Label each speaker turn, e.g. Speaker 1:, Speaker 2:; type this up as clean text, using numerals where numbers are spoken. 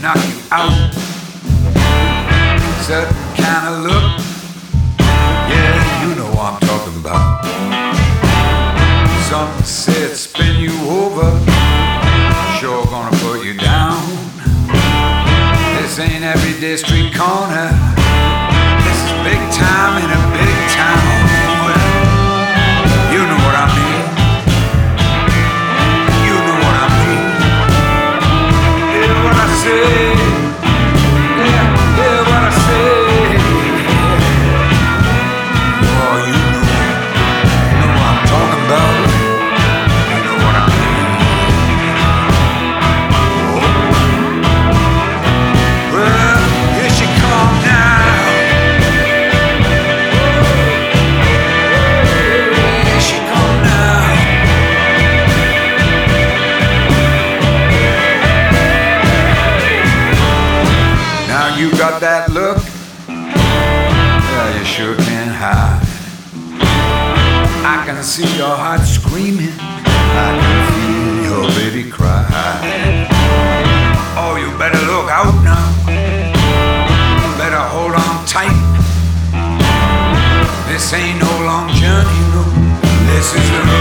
Speaker 1: knock you out. Certain kind of look, yeah, you know what I'm talking about. Some said spin you over, sure gonna put you down. This ain't everyday street corner, this is big time in a big town. Well, you know what I mean. You know what I mean. Hear what I say. Yeah, hear what I say. Oh, you know what I'm talking about. You know what I mean. Oh. Well, here she come now. Here she come now. Now you got that look, yeah, you sure can't hide. I can see your heart screaming, I can feel your baby cry. Oh, you better look out now, better hold on tight. This ain't no long journey, no, this is the